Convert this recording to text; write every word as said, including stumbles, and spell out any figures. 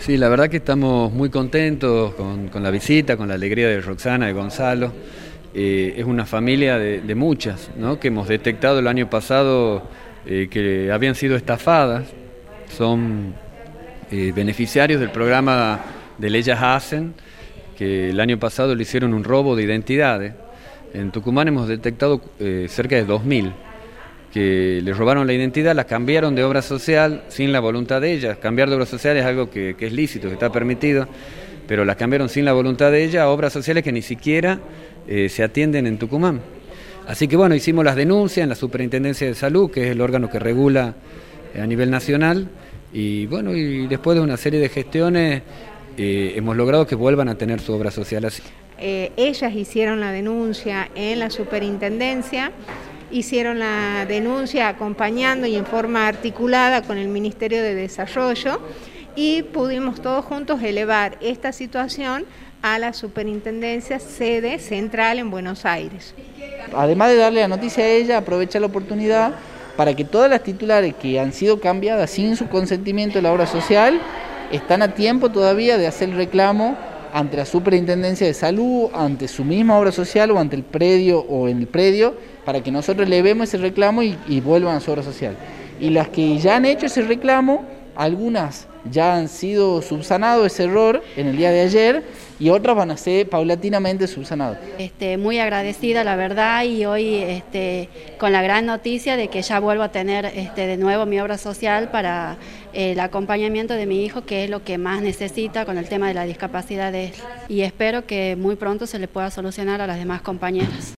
Sí, la verdad que estamos muy contentos con, con la visita, con la alegría de Roxana, de Gonzalo. Eh, es una familia de, de muchas, ¿no?, que hemos detectado el año pasado eh, que habían sido estafadas. Son eh, beneficiarios del programa de Ellas Hacen, que el año pasado le hicieron un robo de identidades. En Tucumán hemos detectado eh, cerca de dos mil que le robaron la identidad, la cambiaron de obra social sin la voluntad de ellas. Cambiar de obra social es algo que, que es lícito, que está permitido, pero las cambiaron sin la voluntad de ellas a obras sociales que ni siquiera eh, se atienden en Tucumán. Así que bueno, hicimos las denuncias en la Superintendencia de Salud, que es el órgano que regula eh, a nivel nacional, y bueno, y después de una serie de gestiones eh, hemos logrado que vuelvan a tener su obra social así. Eh, ellas hicieron la denuncia en la Superintendencia, hicieron la denuncia acompañando y en forma articulada con el Ministerio de Desarrollo, y pudimos todos juntos elevar esta situación a la Superintendencia sede central en Buenos Aires. Además de darle la noticia a ella, aprovecha la oportunidad para que todas las titulares que han sido cambiadas sin su consentimiento de la obra social están a tiempo todavía de hacer el reclamo ante la Superintendencia de Salud, ante su misma obra social o ante el predio o en el predio, para que nosotros elevemos ese reclamo y, y vuelvan a su obra social. Y las que ya han hecho ese reclamo, algunas ya han sido subsanado ese error en el día de ayer y otras van a ser paulatinamente subsanadas. Este, muy agradecida la verdad, y hoy este, con la gran noticia de que ya vuelvo a tener este, de nuevo mi obra social para el acompañamiento de mi hijo, que es lo que más necesita con el tema de la discapacidad de él. Y espero que muy pronto se le pueda solucionar a las demás compañeras.